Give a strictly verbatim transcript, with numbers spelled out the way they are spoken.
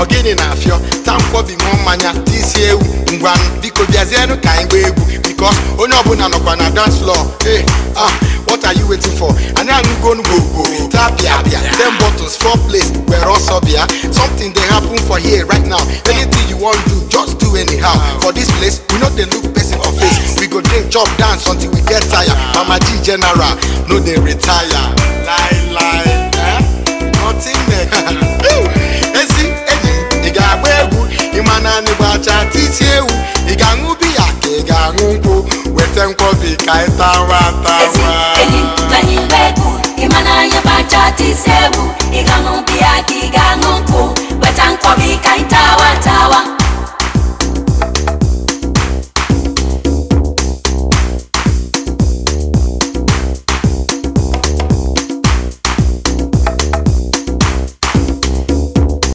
ogini na afio tampo bi mo manya tisi ewu ngwan biko biazienu ka ngbe egwu because onye obuna nokwa na dance floor. Hey, ah, what are you waiting for? And I'm going to go go tap ya bia. Ten bottles, four plates, we're also bia. Something they happen for here right now. Anything you want to do, just do anyhow. For this place, we know they look person of face. We go drink, chop, dance until we get tired. Mama G General, no they retire. Lie, lie, eh? Nothing there. Eh, see, eh, iga webu, imana ni bacha titi ewu, iga ngubi ake, iga ngumpo, weten kobi kaita wata wa. Ezi, eni, webu, imana ni bacha titi ewu, iga ngubi ake, iga ngumpo.